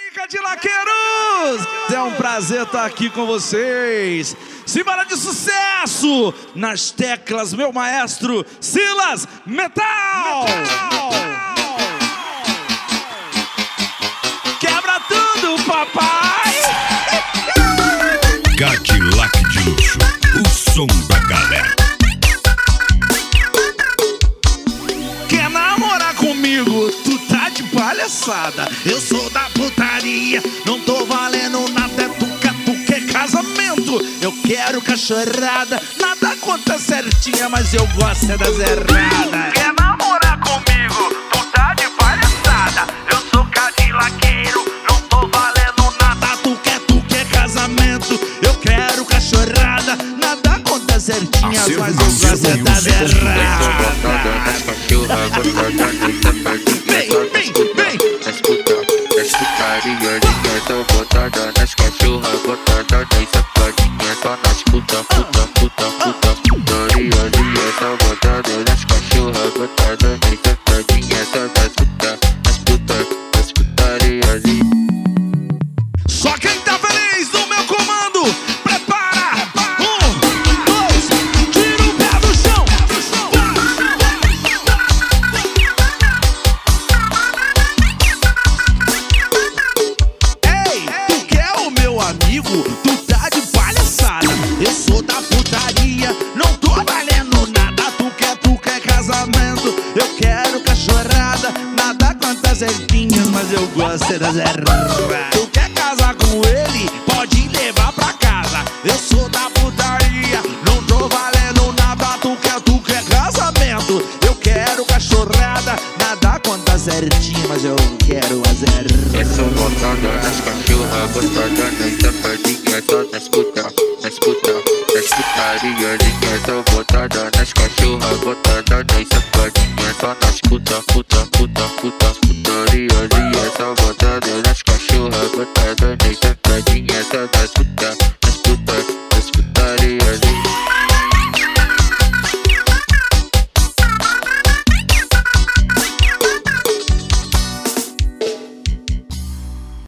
aí, Cadillaqueiros! É um prazer estar aqui com vocês. Simbora de sucesso nas teclas, meu maestro Silas Metal! Quebra tudo, papai! Cadillac de luxo, o som da galera. Quer namorar comigo? Tu tá de palhaçada. Eu sou da putaria, não tô valendo nada. Tu quer casamento? Eu quero cachorrada. Nada conta certinha, mas eu gosto é da zerrada. Quer namorar comigo? Tu tá de palhaçada. Eu sou cadillaqueiro, não tô valendo nada. Tu quer casamento? Eu quero cachorrada. Nada conta certinha, mas eu gosto é da zerrada. Tô botada nas cachorras, botada nas safadinhas, só nas puta, putaria, tô botada nas cachorras, botada nas safadinhas, só nas putarias. Só quem tá feliz no meu comando, prepara! 1, 2, tira o pé do chão! Ei, tu quer o meu amigo? Tu tá de palhaçada. Eu sou da putaria, não tô valendo nada. Tu quer casamento? Eu quero cachorrada. Nada quantas certinhas, mas eu gosto da zerrada. Tu quer casar com ele? Pode levar pra casa. Eu sou da putaria, não tô valendo nada. Tu quer casamento? Eu quero cachorrada. Nada quantas certinhas, mas eu quero a zerrada. Eu sou botada nas cachorras, botada nas safadinhas, só nas putarias. Tô botada nas cachorras, botada nas safadinhas, só nas putarias. Só botada